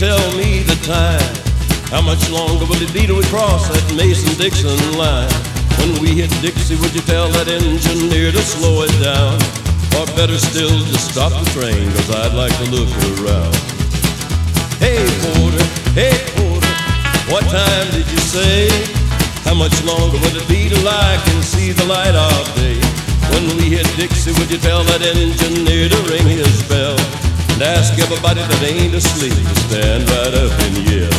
tell me the time? How much longer will it be till we cross that Mason-Dixon line? When we hit Dixie, would you tell that engineer to slow it down? Or better still, just stop the train, 'cause I'd like to look around. Hey porter, what time did you say? How much longer will it be till I can see the light of day? When we hit Dixie, would you tell that engineer to ring his bell? And ask everybody that ain't asleep to stand right up and yell.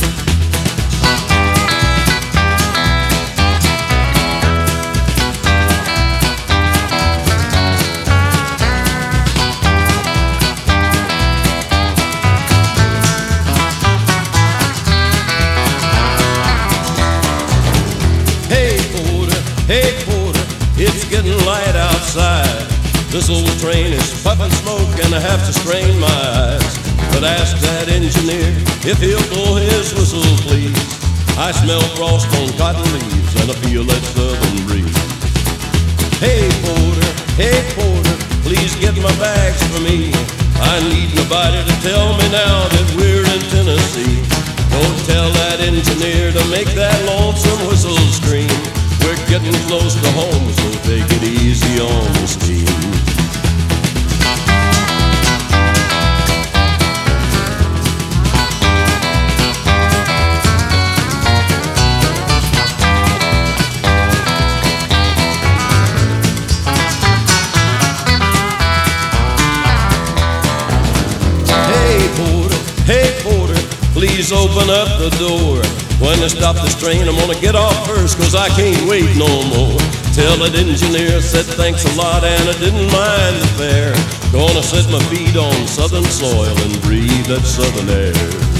Hey porter, it's getting light outside. This old train is puffing smoke and I have to strain my eyes. But ask that engineer if he'll blow his whistle, please. I smell frost on cotton leaves and I feel that southern breeze. Hey porter, please get my bags for me. I need nobody to tell me now that we're in Tennessee. Don't tell that engineer to make that lonesome whistle scream. We're getting close to home, so take it easy on the steam. Hey porter, please open up the door. When they stop this train, I'm gonna get off first, 'cause I can't wait no more. Tell that engineer said thanks a lot and I didn't mind the fare. Gonna set my feet on southern soil and breathe that southern air.